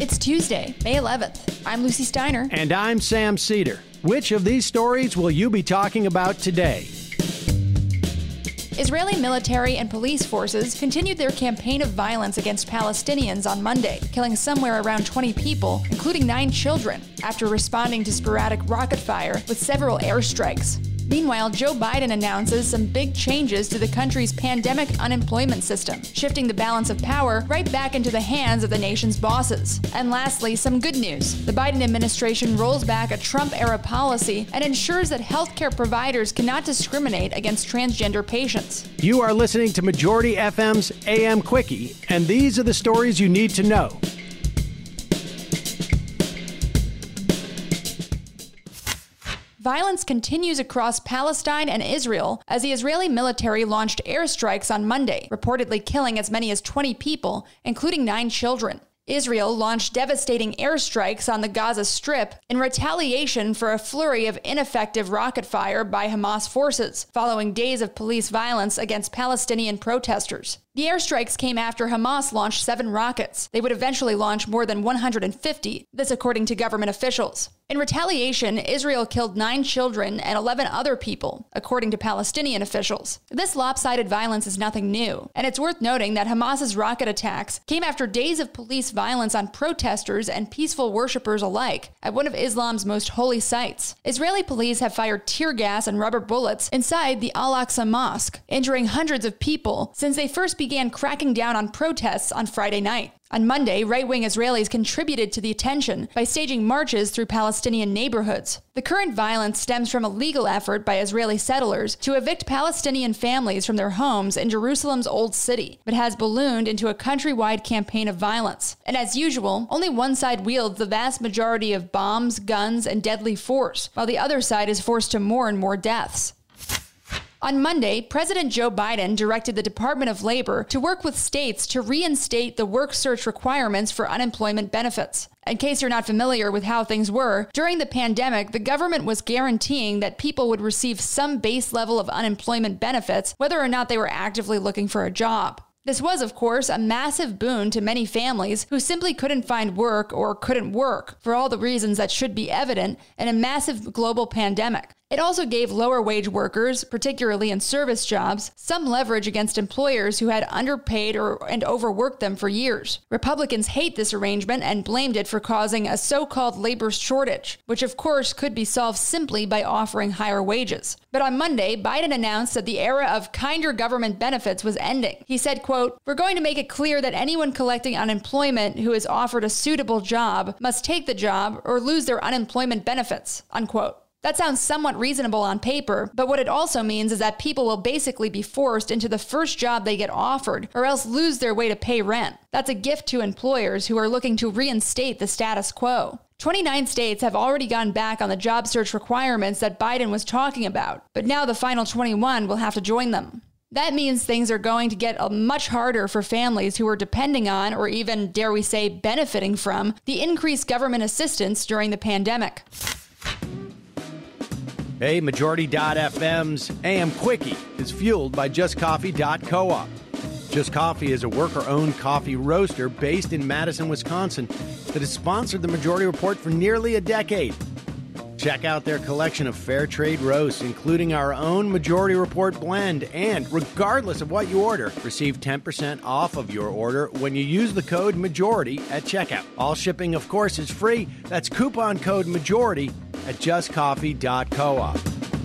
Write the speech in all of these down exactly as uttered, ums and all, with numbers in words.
It's Tuesday, May eleventh. I'm Lucy Steiner. And I'm Sam Cedar. Which of these stories will you be talking about today? Israeli military and police forces continued their campaign of violence against Palestinians on Monday, killing somewhere around twenty people, including nine children, after responding to sporadic rocket fire with several airstrikes. Meanwhile, Joe Biden announces some big changes to the country's pandemic unemployment system, shifting the balance of power right back into the hands of the nation's bosses. And lastly, some good news. The Biden administration rolls back a Trump-era policy and ensures that healthcare providers cannot discriminate against transgender patients. You are listening to Majority F M's A M Quickie, and these are the stories you need to know. Violence continues across Palestine and Israel as the Israeli military launched airstrikes on Monday, reportedly killing as many as twenty people, including nine children. Israel launched devastating airstrikes on the Gaza Strip in retaliation for a flurry of ineffective rocket fire by Hamas forces, following days of police violence against Palestinian protesters. The airstrikes came after Hamas launched seven rockets. They would eventually launch more than one hundred fifty, this according to government officials. In retaliation, Israel killed nine children and eleven other people, according to Palestinian officials. This lopsided violence is nothing new, and it's worth noting that Hamas's rocket attacks came after days of police violence on protesters and peaceful worshippers alike at one of Islam's most holy sites. Israeli police have fired tear gas and rubber bullets inside the Al-Aqsa Mosque, injuring hundreds of people since they first began cracking down on protests on Friday night. On Monday, right-wing Israelis contributed to the attention by staging marches through Palestinian neighborhoods. The current violence stems from a legal effort by Israeli settlers to evict Palestinian families from their homes in Jerusalem's Old City, but has ballooned into a countrywide campaign of violence. And as usual, only one side wields the vast majority of bombs, guns, and deadly force, while the other side is forced to mourn more deaths. On Monday, President Joe Biden directed the Department of Labor to work with states to reinstate the work search requirements for unemployment benefits. In case you're not familiar with how things were, during the pandemic, the government was guaranteeing that people would receive some base level of unemployment benefits, whether or not they were actively looking for a job. This was, of course, a massive boon to many families who simply couldn't find work or couldn't work, for all the reasons that should be evident in a massive global pandemic. It also gave lower-wage workers, particularly in service jobs, some leverage against employers who had underpaid or and overworked them for years. Republicans hate this arrangement and blamed it for causing a so-called labor shortage, which of course could be solved simply by offering higher wages. But on Monday, Biden announced that the era of kinder government benefits was ending. He said, quote, "We're going to make it clear that anyone collecting unemployment who is offered a suitable job must take the job or lose their unemployment benefits," unquote. That sounds somewhat reasonable on paper, but what it also means is that people will basically be forced into the first job they get offered, or else lose their way to pay rent. That's a gift to employers who are looking to reinstate the status quo. twenty-nine states have already gone back on the job search requirements that Biden was talking about, but now the final twenty-one will have to join them. That means things are going to get much harder for families who are depending on, or even, dare we say, benefiting from, the increased government assistance during the pandemic. Hey, Majority F M's A M Quickie is fueled by Just Coffee dot coop. Just Coffee is a worker-owned coffee roaster based in Madison, Wisconsin that has sponsored the Majority Report for nearly a decade. Check out their collection of fair trade roasts, including our own Majority Report blend, and regardless of what you order, receive ten percent off of your order when you use the code MAJORITY at checkout. All shipping, of course, is free. That's coupon code MAJORITY at just coffee dot coop.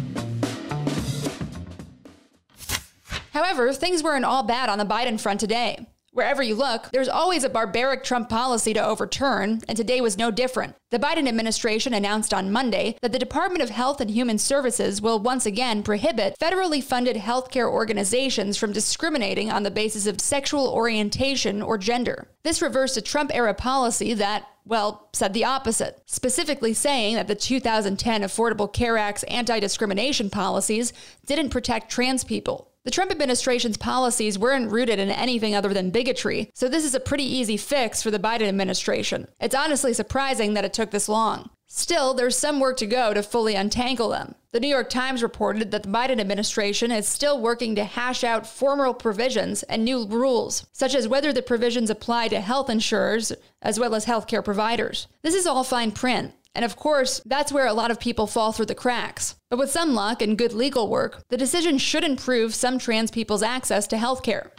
However, things weren't all bad on the Biden front today. Wherever you look, there's always a barbaric Trump policy to overturn, and today was no different. The Biden administration announced on Monday that the Department of Health and Human Services will once again prohibit federally funded healthcare organizations from discriminating on the basis of sexual orientation or gender. This reversed a Trump-era policy that, well, said the opposite, specifically saying that the two thousand ten Affordable Care Act's anti-discrimination policies didn't protect trans people. The Trump administration's policies weren't rooted in anything other than bigotry, so this is a pretty easy fix for the Biden administration. It's honestly surprising that it took this long. Still, there's some work to go to fully untangle them. The New York Times reported that the Biden administration is still working to hash out formal provisions and new rules, such as whether the provisions apply to health insurers as well as healthcare providers. This is all fine print, and of course, that's where a lot of people fall through the cracks. But with some luck and good legal work, the decision should improve some trans people's access to healthcare.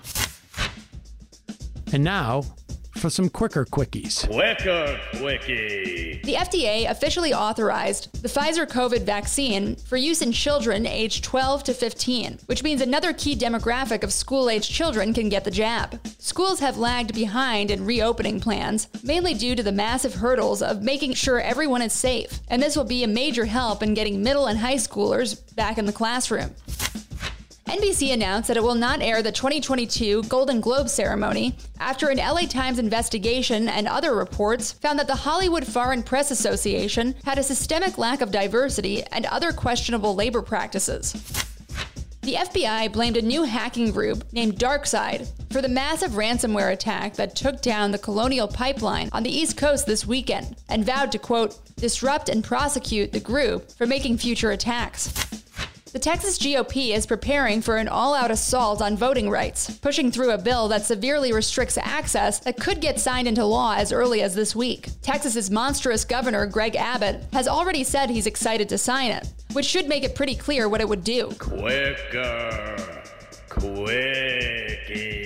And now, for some quicker quickies. Quicker quickie. The F D A officially authorized the Pfizer COVID vaccine for use in children aged twelve to fifteen, which means another key demographic of school-aged children can get the jab. Schools have lagged behind in reopening plans, mainly due to the massive hurdles of making sure everyone is safe, and this will be a major help in getting middle and high schoolers back in the classroom. N B C announced that it will not air the twenty twenty-two Golden Globe ceremony after an L A Times investigation and other reports found that the Hollywood Foreign Press Association had a systemic lack of diversity and other questionable labor practices. The F B I blamed a new hacking group named DarkSide for the massive ransomware attack that took down the Colonial Pipeline on the East Coast this weekend and vowed to, quote, disrupt and prosecute the group for making future attacks. The Texas G O P is preparing for an all-out assault on voting rights, pushing through a bill that severely restricts access that could get signed into law as early as this week. Texas's monstrous governor, Greg Abbott, has already said he's excited to sign it, which should make it pretty clear what it would do. Quicker quickie.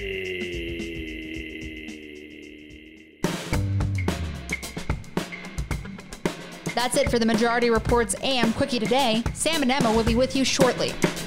That's it for the Majority Report's A M Quickie today. Sam and Emma will be with you shortly.